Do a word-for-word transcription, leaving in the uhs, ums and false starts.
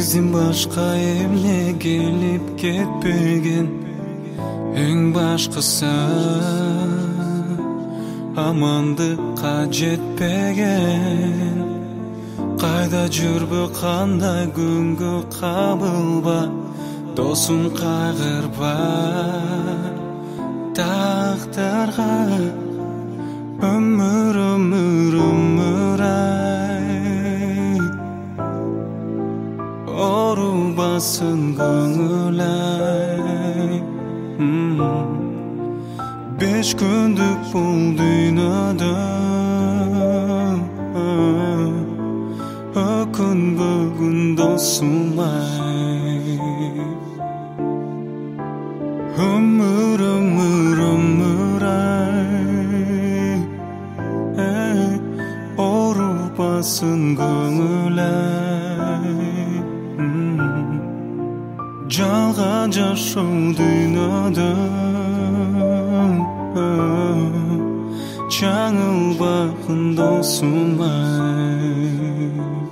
биздин башка эмне келип кетпеген, эң башкысы амандыкка жетпеген. Кайда жүрбө, кандай күнгө кабылба, досум кайгырба тактырга. Ömür ömür ömür ay, orubasın көңүл ay. hmm. Beş күндүк бул дүйнөдө өкүнбөгүн досум ай. Ömür ömür ömür ay, orubasın көңүл ay. Жалган жашоо дүйнөдө жаңылбагын досум ай.